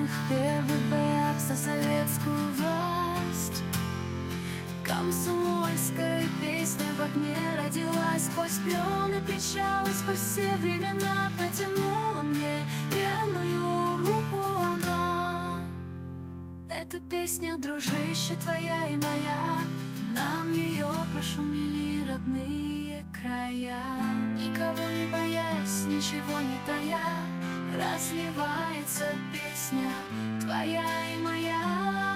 самых первых боях за советскую власть. Комсомольская песня в огне родилась, сквозь плены причалась, по все времена протянула мне верную руку она. Эта песня, дружище, твоя и моя, нам ее прошумели родные края. Никого не боясь, ничего не тая, разливается песня твоя и моя.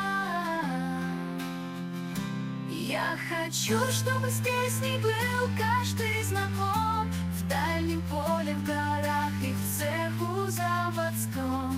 Я хочу, чтобы с песней был каждый знаком, в дальнем поле, в горах и в цеху заводском.